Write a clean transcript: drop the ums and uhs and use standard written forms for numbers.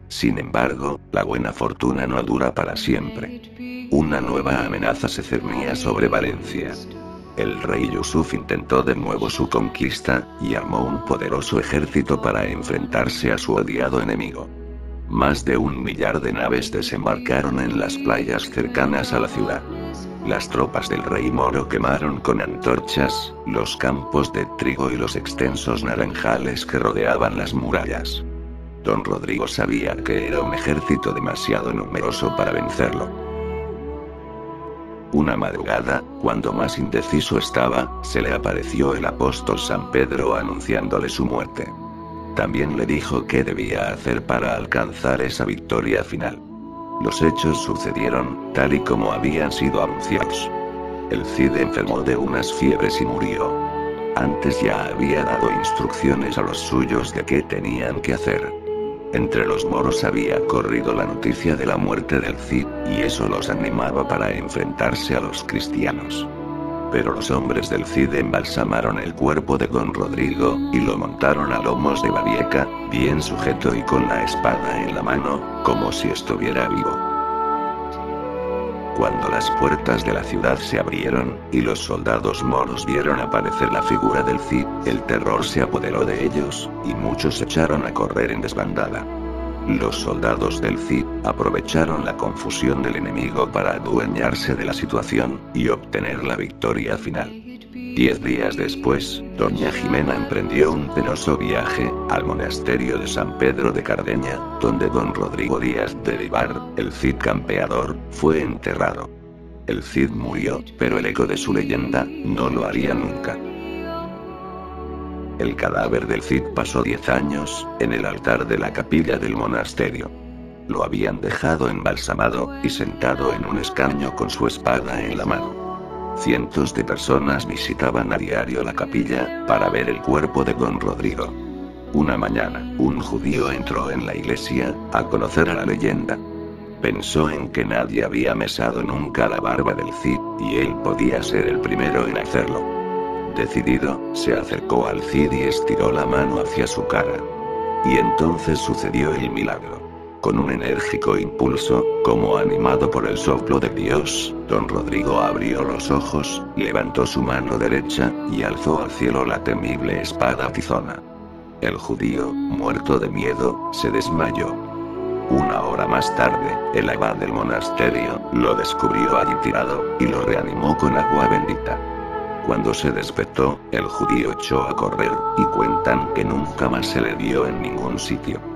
Sin embargo, la buena fortuna no dura para siempre. Una nueva amenaza se cernía sobre Valencia. El rey Yusuf intentó de nuevo su conquista, y armó un poderoso ejército para enfrentarse a su odiado enemigo. Más de 1 millar de naves desembarcaron en las playas cercanas a la ciudad. Las tropas del rey moro quemaron con antorchas los campos de trigo y los extensos naranjales que rodeaban las murallas. Don Rodrigo sabía que era un ejército demasiado numeroso para vencerlo. Una madrugada, cuando más indeciso estaba, se le apareció el apóstol San Pedro anunciándole su muerte. También le dijo qué debía hacer para alcanzar esa victoria final. Los hechos sucedieron, tal y como habían sido anunciados. El Cid enfermó de unas fiebres y murió. Antes ya había dado instrucciones a los suyos de qué tenían que hacer. Entre los moros había corrido la noticia de la muerte del Cid, y eso los animaba para enfrentarse a los cristianos. Pero los hombres del Cid embalsamaron el cuerpo de don Rodrigo, y lo montaron a lomos de Babieca, bien sujeto y con la espada en la mano, como si estuviera vivo. Cuando las puertas de la ciudad se abrieron, y los soldados moros vieron aparecer la figura del Cid, el terror se apoderó de ellos, y muchos echaron a correr en desbandada. Los soldados del Cid aprovecharon la confusión del enemigo para adueñarse de la situación, y obtener la victoria final. 10 días después, doña Jimena emprendió un penoso viaje al monasterio de San Pedro de Cardeña, donde don Rodrigo Díaz de Vivar, el Cid campeador, fue enterrado. El Cid murió, pero el eco de su leyenda no lo haría nunca. El cadáver del Cid pasó 10 años en el altar de la capilla del monasterio. Lo habían dejado embalsamado y sentado en un escaño con su espada en la mano. Cientos de personas visitaban a diario la capilla para ver el cuerpo de don Rodrigo. Una mañana, un judío entró en la iglesia a conocer la leyenda. Pensó en que nadie había mesado nunca la barba del Cid, y él podía ser el primero en hacerlo. Decidido, se acercó al Cid y estiró la mano hacia su cara. Y entonces sucedió el milagro. Con un enérgico impulso, como animado por el soplo de Dios, don Rodrigo abrió los ojos, levantó su mano derecha, y alzó al cielo la temible espada tizona. El judío, muerto de miedo, se desmayó. 1 hora más tarde, el abad del monasterio lo descubrió allí tirado, y lo reanimó con agua bendita. Cuando se despertó, el judío echó a correr, y cuentan que nunca más se le vio en ningún sitio.